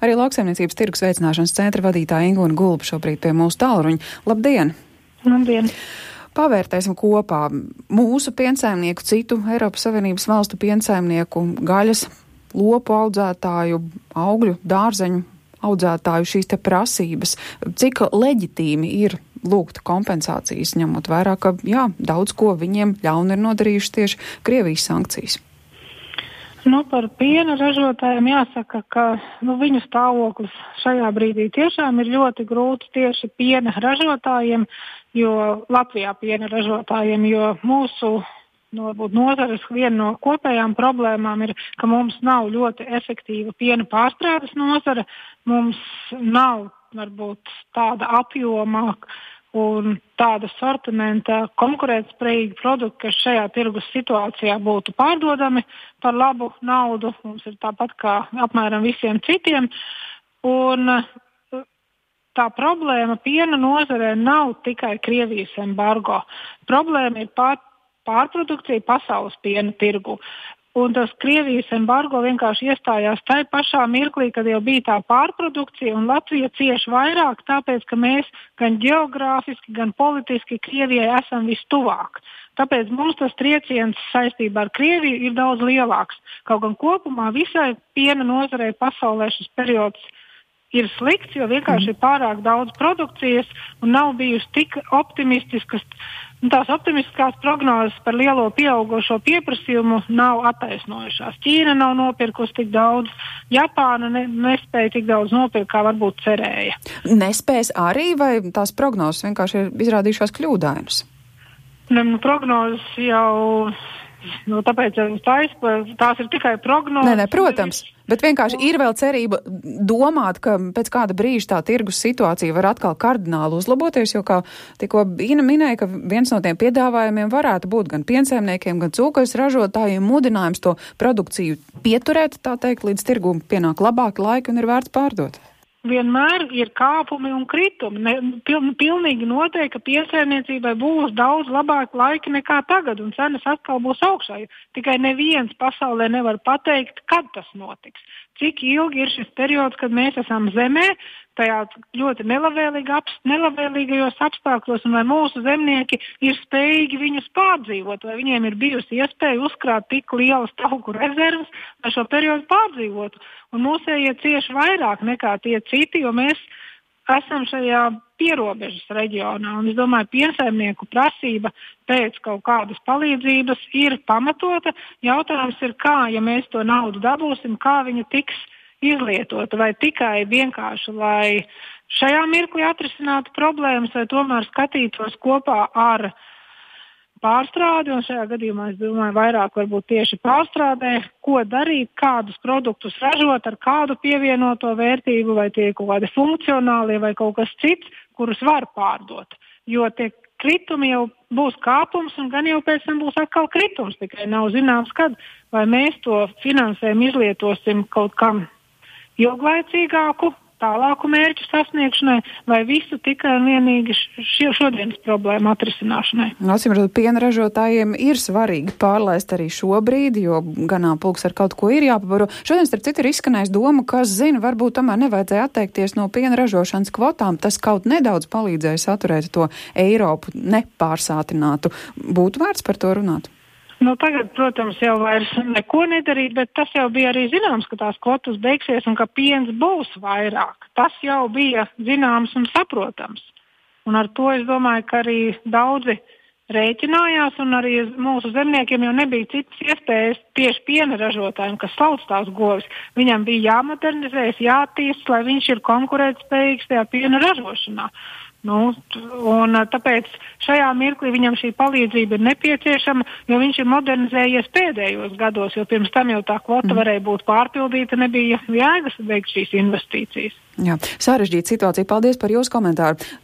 Arī Lauksaimniecības tirgus veicināšanas centra vadītāja Ingūna Gulba šobrīd pie mūsu tālruņa. Labdien! Labdien! Pavērtēsim kopā mūsu piensaimnieku, citu Eiropas Savienības valstu piensaimnieku, gaļas, lopu audzētāju, augļu, dārzeņu audzētāju šīs te prasības. Cik leģitīmi ir lūgt kompensācijas, ņemot vērā, ka daudz ko viņiem ļauni ir nodarījuši tieši Krievijas sankcijas? Par piena ražotājiem jāsaka, ka viņu stāvoklis šajā brīdī tiešām ir ļoti grūts tieši piena ražotājiem, Latvijā piena ražotājiem, jo mūsu nozares viena no kopējām problēmām ir, ka mums nav ļoti efektīva piena pārstrādes nozara, mums nav varbūt tāda apjomā un tāda sortimenta konkurētspējīgi produkti, kas šajā tirgus situācijā būtu pārdodami par labu naudu. Mums ir tāpat kā apmēram visiem citiem. Un tā problēma piena nozarē nav tikai Krievijas embargo. Problēma ir pārprodukcija pasaules piena tirgu. Un tas Krievijas embargo vienkārši iestājās tajā pašā mirklī, kad jau bija tā pārprodukcija, un Latvija cieš vairāk, tāpēc, ka mēs gan geogrāfiski, gan politiski Krievijai esam vistuvāk. Tāpēc mums tas trieciens saistībā ar Krieviju ir daudz lielāks. Kaut gan kopumā visai piena nozarei pasaulē šis periods ir slikts, jo vienkārši ir pārāk daudz produkcijas un nav bijusi tik optimistiskas. Tās optimistiskās prognozes par lielo pieaugušo pieprasījumu nav attaisnojušās. Ķīna nav nopirkusi tik daudz, Japāna nespēja tik daudz nopirkt, kā varbūt cerēja. Nespējas arī, vai tās prognozes vienkārši ir izrādījušās kļūdainas? Prognozes jau... tāpēc tās ir tikai prognozes. Nē, protams, bet vienkārši ir vēl cerība domāt, ka pēc kāda brīža tā tirgus situācija var atkal kardināli uzlaboties, jo, kā tikko Ina minēja, ka viens no tiem piedāvājumiem varētu būt gan piensaimniekiem, gan cūkas ražotājiem mudinājums to produkciju pieturēt, tā teikt, līdz tirgu pienāk labāki laiki un ir vērts pārdot. Vienmēr ir kāpumi un kritumi. Pilnīgi noteikti, ka piensaimniecībai būs daudz labāki laiki nekā tagad, un cenas atkal būs augšā. Tikai neviens pasaulē nevar pateikt, kad tas notiks. Cik ilgi ir šis periods, kad mēs esam zemē, tajā ļoti nelabvēlīgajos apstākļos, un vai mūsu zemnieki ir spējīgi viņus pārdzīvot, vai viņiem ir bijusi iespēja uzkrāt tik lielas tauku rezervas, lai šo periodu pārdzīvotu. Un mūsējie cieši vairāk nekā tie citi, jo mēs esam šajā pierobežas reģionā. Un es domāju, piensaimnieku prasība pēc kaut kādas palīdzības ir pamatota. Jautājums ir, kā, ja mēs to naudu dabūsim, kā viņa tiks izlietota, vai tikai vienkārši, lai šajā mirklī atrisinātu problēmas, vai tomēr skatītos kopā ar pārstrādi, un šajā gadījumā es domāju vairāk varbūt tieši pārstrādē, ko darīt, kādus produktus ražot, ar kādu pievienoto vērtību, vai tie kaut kādi funkcionāli, vai kaut kas cits, kurus var pārdot. Jo tie kritumi jau būs kāpums, un gan jau pēc tam būs atkal kritums, tikai nav zināms, kad, vai mēs to finansējumu izlietosim kaut kam ilglaicīgāku, tālāku mērķu sasniegšanai, vai visu tikai un vienīgi šodienas problēmu atrisināšanai. Atsimredzot, piena ražotājiem ir svarīgi pārlaist arī šobrīd, jo ganāmpulks ar kaut ko ir jāpabaro. Šodien, starp citu, ir izskanējis doma, kas zina, varbūt tomēr nevajadzēja atteikties no piena ražošanas kvotām. Tas kaut nedaudz palīdzēja saturēt to Eiropu nepārsātinātu. Būtu vērts par to runāt? Tagad, protams, jau vairs neko nedarīt, bet tas jau bija arī zināms, ka tās kvotas beigsies un ka piens būs vairāk. Tas jau bija zināms un saprotams. Un ar to es domāju, ka arī daudzi rēķinājās, un arī mūsu zemniekiem jau nebija citas iespējas tieši piena ražotājiem, kas sauc tās govis. Viņam bija jāmodernizējas, jātīst, lai viņš ir konkurētspējīgs tajā piena ražošanā. Un tāpēc šajā mirklī viņam šī palīdzība ir nepieciešama, jo viņš ir modernizējies pēdējos gados, jo pirms tam jau tā kvota varēja būt pārpildīta, nebija jēgas veikt šīs investīcijas. Jā, sarežģīta situācija. Paldies par jūsu komentāru.